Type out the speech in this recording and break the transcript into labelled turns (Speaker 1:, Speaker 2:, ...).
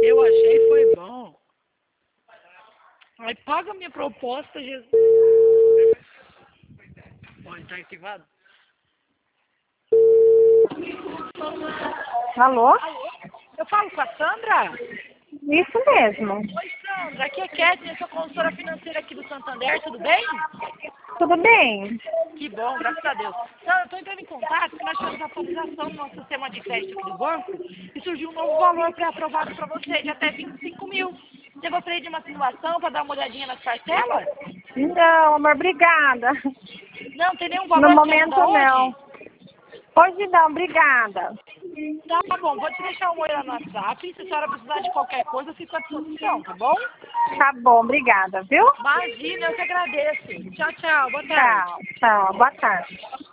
Speaker 1: Eu achei foi bom. Ai, paga minha proposta, Jesus. Pode estar ativado?
Speaker 2: Alô?
Speaker 1: Alô? Eu falo com a Sandra?
Speaker 2: Isso mesmo.
Speaker 1: Oi, Sandra. Aqui é Kétia, eu sou consultora financeira aqui do Santander, tudo bem?
Speaker 2: Tudo bem?
Speaker 1: Que bom, graças a Deus. Sandra, eu estou entrando em contato porque nós tivemos atualização no nosso sistema de crédito aqui do banco e surgiu um novo valor pré-aprovado para você de até 25 mil. Você gostaria de uma simulação para dar uma olhadinha nas parcelas?
Speaker 2: Não, amor, obrigada.
Speaker 1: Não, tem nenhum
Speaker 2: No
Speaker 1: valor que te
Speaker 2: momento
Speaker 1: ajuda
Speaker 2: não.
Speaker 1: hoje?
Speaker 2: Hoje não, obrigada.
Speaker 1: Tá bom, vou te deixar um oi lá no WhatsApp. Se a senhora precisar de qualquer coisa, eu fico à disposição, tá bom?
Speaker 2: Tá bom, obrigada, viu?
Speaker 1: Imagina, eu que agradeço. Tchau, tchau. Boa tarde.
Speaker 2: Tchau, tchau. Boa tarde.